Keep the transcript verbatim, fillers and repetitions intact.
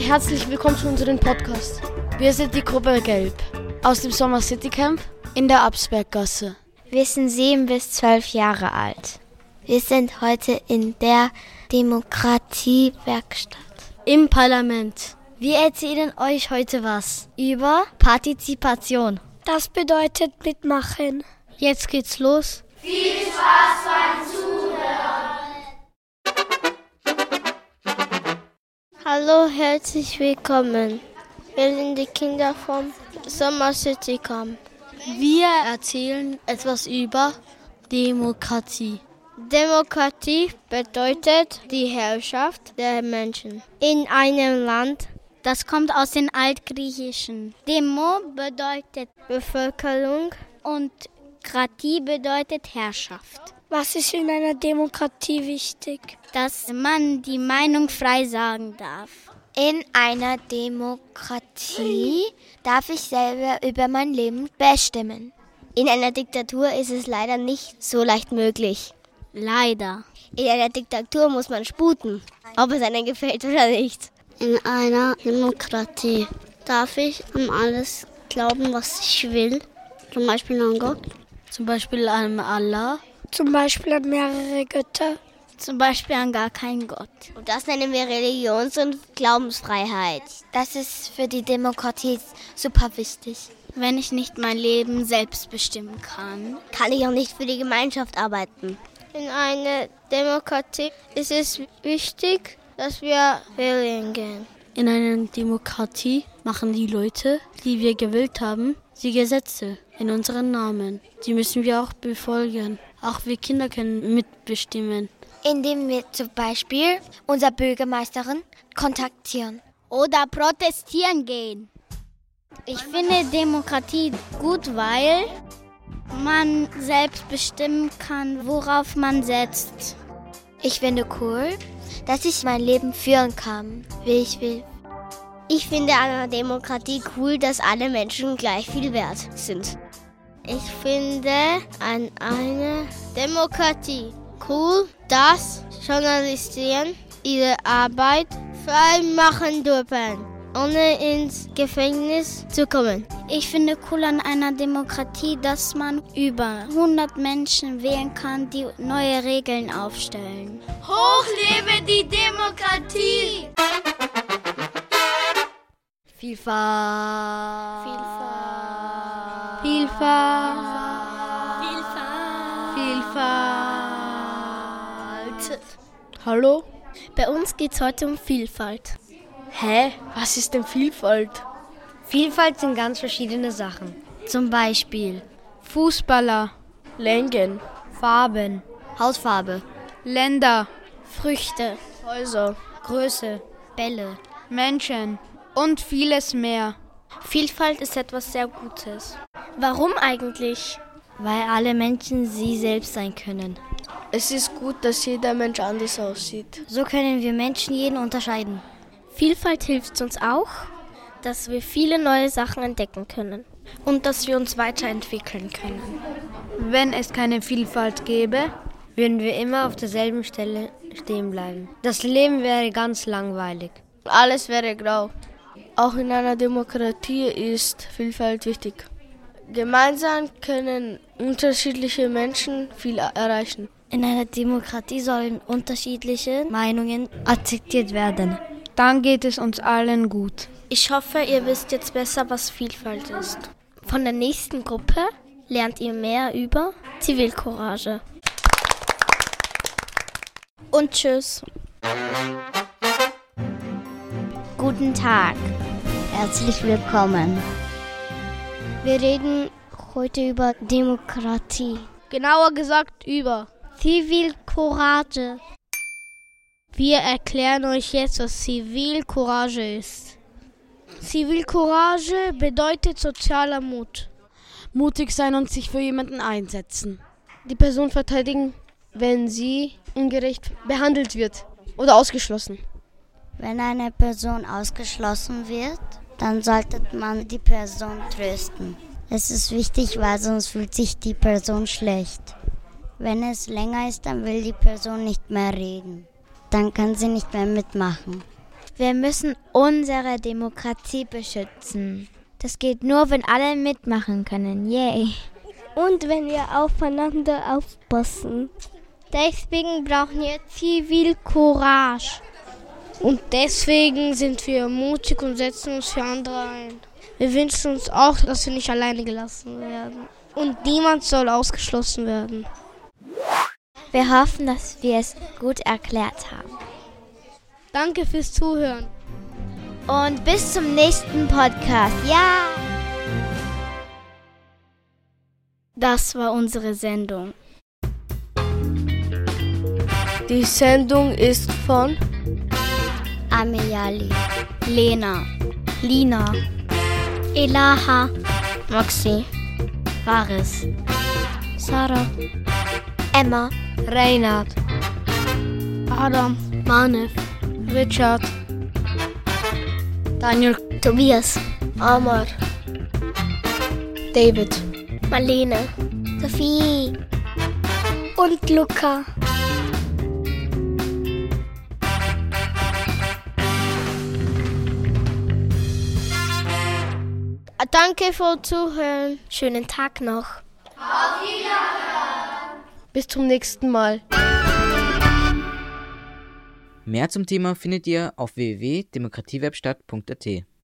Herzlich willkommen zu unserem Podcast. Wir sind die Gruppe Gelb aus dem Sommer City Camp in der Absberggasse. Wir sind sieben bis zwölf Jahre alt. Wir sind heute in der Demokratiewerkstatt Im Parlament. Wir erzählen euch heute was über Partizipation. Das bedeutet mitmachen. Jetzt geht's los. Viel Spaß beim Zuhören! Hallo, herzlich willkommen. Wir sind die Kinder vom Sommer City Camp. Wir erzählen etwas über Demokratie. Demokratie bedeutet die Herrschaft der Menschen in einem Land. Das kommt aus dem Altgriechischen. Demo bedeutet Bevölkerung und Kratie bedeutet Herrschaft. Was ist in einer Demokratie wichtig? Dass man die Meinung frei sagen darf. In einer Demokratie darf ich selber über mein Leben bestimmen. In einer Diktatur ist es leider nicht so leicht möglich. Leider. In einer Diktatur muss man sputen, ob es einem gefällt oder nicht. In einer Demokratie darf ich an alles glauben, was ich will. Zum Beispiel an Gott. Zum Beispiel an Allah. Zum Beispiel an mehrere Götter. Zum Beispiel an gar keinen Gott. Und das nennen wir Religions- und Glaubensfreiheit. Das ist für die Demokratie super wichtig. Wenn ich nicht mein Leben selbst bestimmen kann, kann ich auch nicht für die Gemeinschaft arbeiten. In einer Demokratie ist es wichtig, dass wir wählen gehen. In einer Demokratie machen die Leute, die wir gewählt haben, die Gesetze in unseren Namen. Die müssen wir auch befolgen. Auch wir Kinder können mitbestimmen. Indem wir zum Beispiel unsere Bürgermeisterin kontaktieren. Oder protestieren gehen. Ich finde Demokratie gut, weil man selbst bestimmen kann, worauf man setzt. Ich finde cool, dass ich mein Leben führen kann, wie ich will. Ich finde an einer Demokratie cool, dass alle Menschen gleich viel wert sind. Ich finde an einer Demokratie cool, dass Journalisten ihre Arbeit frei machen dürfen, ohne ins Gefängnis zu kommen. Ich finde cool an einer Demokratie, dass man über hundert Menschen wählen kann, die neue Regeln aufstellen. Hoch lebe die Demokratie! Vielfalt. Vielfalt. Vielfalt. Vielfalt. Vielfalt. Hallo? Bei uns geht es heute um Vielfalt. Hä? Was ist denn Vielfalt? Vielfalt sind ganz verschiedene Sachen. Zum Beispiel Fußballer, Längen, Farben, Hautfarbe, Länder, Früchte, Häuser, Größe, Bälle, Menschen und vieles mehr. Vielfalt ist etwas sehr Gutes. Warum eigentlich? weil alle Menschen sie selbst sein können. Es ist gut, dass jeder Mensch anders aussieht. So können wir Menschen jeden unterscheiden. Vielfalt hilft uns auch, dass wir viele neue Sachen entdecken können und dass wir uns weiterentwickeln können. Wenn es keine Vielfalt gäbe, würden wir immer auf derselben Stelle stehen bleiben. Das Leben wäre ganz langweilig. Alles wäre grau. Auch in einer Demokratie ist Vielfalt wichtig. Gemeinsam können unterschiedliche Menschen viel erreichen. In einer Demokratie sollen unterschiedliche Meinungen akzeptiert werden. Dann geht es uns allen gut. Ich hoffe, ihr wisst jetzt besser, was Vielfalt ist. Von der nächsten Gruppe lernt ihr mehr über Zivilcourage. Und tschüss. Guten Tag, herzlich willkommen. Wir reden heute über Demokratie. Genauer gesagt über Zivilcourage. Wir erklären euch jetzt, was Zivilcourage ist. Zivilcourage bedeutet sozialer Mut. Mutig sein und sich für jemanden einsetzen. Die Person verteidigen, wenn sie ungerecht behandelt wird oder ausgeschlossen. Wenn eine Person ausgeschlossen wird, dann sollte man die Person trösten. Es ist wichtig, weil sonst fühlt sich die Person schlecht. Wenn es länger ist, dann will die Person nicht mehr reden. Dann kann sie nicht mehr mitmachen. Wir müssen unsere Demokratie beschützen. Das geht nur, wenn alle mitmachen können. Yay! Und wenn wir aufeinander aufpassen. Deswegen brauchen wir Zivilcourage. Und deswegen sind wir mutig und setzen uns für andere ein. Wir wünschen uns auch, dass wir nicht alleine gelassen werden. Und niemand soll ausgeschlossen werden. Wir hoffen, dass wir es gut erklärt haben. Danke fürs Zuhören. Und bis zum nächsten Podcast. Ja! Das war unsere Sendung. Die Sendung ist von Ameliali, Lena, Lina, Elaha, Maxi, Faris, Sarah, Emma, Reinhard, Adam, Manef, Richard, Daniel, Tobias, Amar, David, Marlene, Sophie und Luca. Danke fürs Zuhören. Schönen Tag noch. Auf Wiederhören. Bis zum nächsten Mal. Mehr zum Thema findet ihr auf w w w punkt demokratiewerkstatt punkt a t.